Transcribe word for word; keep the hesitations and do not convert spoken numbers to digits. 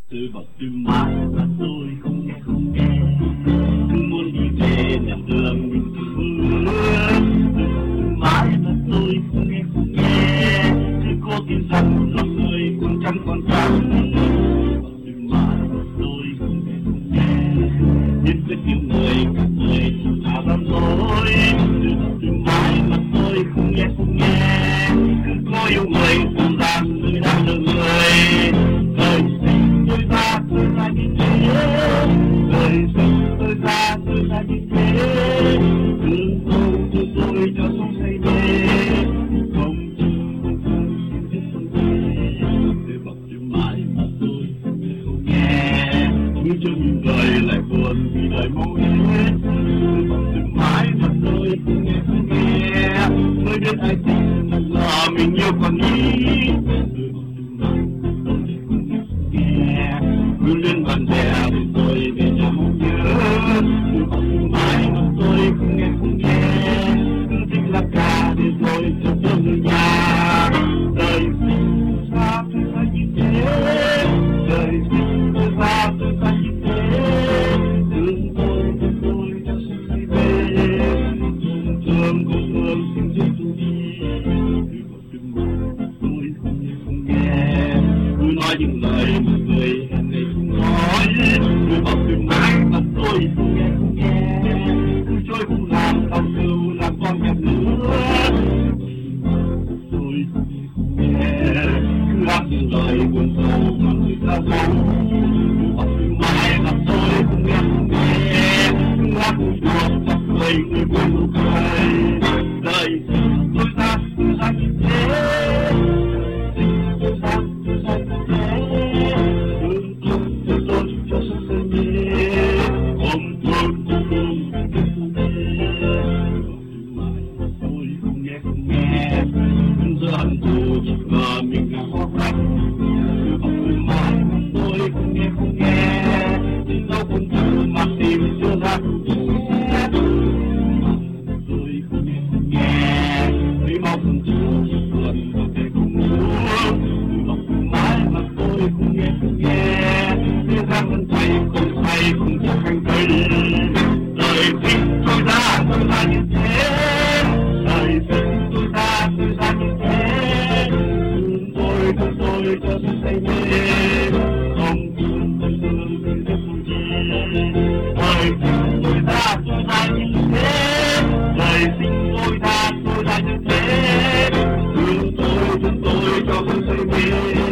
Tôi bảo tôi mãi mà tôi không nghe không nghe, cứ muốn đi về nẻo đường mình cứ tôi mãi mà tôi không nghe không nghe, cứ cố tin rằng lòng người cũng chẳng còn trắng. Tôi mãi mà tôi không nghe không nghe, biết rất nhiều người cả đời chẳng thà lắm rồi. Tôi bảo tôi mãi mà tôi không nghe không nghe, cứ có yêu người rằng rằng tôi đang đợi người. Đời sinh tôi ra tôi ra như thế, đời sinh tôi ra tôi ra như thế, thương tôi thương tôi cho sống say mê, không chừng không thương xin biết không nghe. Tôi bảo tôi mãi mà tôi không nghe, cứ cho những đời lại buồn vì đời mau hết. Tôi bảo tôi mãi mà tôi không nghe không nghe, mới biết ai tin mà ngờ mình yêu còn ý. Cứ lên bàn bè để tôi về nhà mong nhớ, tôi bảo tôi mãi mà tôi không nghe không nghe, cứ thích là ca để rồi cho tôi người nhà. Đời sinh tôi ra tôi ra như thế, đời sinh tôi ra tôi ra như thế, thương tôi thương tôi cho xin say mê, thương thương không thương xin giết tôi đi. Tôi bảo tôi mãi mà tôi không nghe không nghe, cứ nói những lời mà người nói. Tôi bảo tôi mãi mà tôi không nghe không nghe, cứ trôi không làm không cừu làm con nhặt lửa. Tôi không nghe không nghe, cứ hát những lời buồn sầu mà người ta giấu. Tôi bảo tôi mãi mà tôi không nghe không nghe, cứ hát buồn buồn chọc cười người buồn nụ cười. Đời sinh tôi ra tôi ra như thế, sinh tôi ra tôi ra như thế, thương thương thương tôi cho sống say mê, không thương không thương biết không nghe. Mãi mà tôi không nghe không nghe, giờ hận thù chỉ ngờ mình là khó khăn. Tôi bảo tôi mãi mà tôi không nghe không nghe, nhưng đâu không thử mà tìm chưa ra đủ. Tôi không nghe không nghe, vì mau không chịu chỉ buồn và về không muốn. Tôi bảo tôi mãi mà tôi không nghe không nghe, thế gian vẫn thay không thay không cho hành cây. Đời sinh tôi ra tôi ra như thế, đời sinh tôi ra tôi ra như thế, thương tôi thương tôi cho tôi say mê, không thương không thương tôi rất vui chi. Đời sinh tôi ra tôi ra như thế, đời sinh tôi ra tôi ra như thế, thương tôi thương tôi cho tôi say mê.